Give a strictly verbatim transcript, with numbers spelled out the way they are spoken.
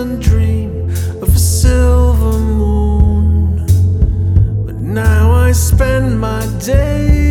innocent dream of a silver moon. But now I spend my days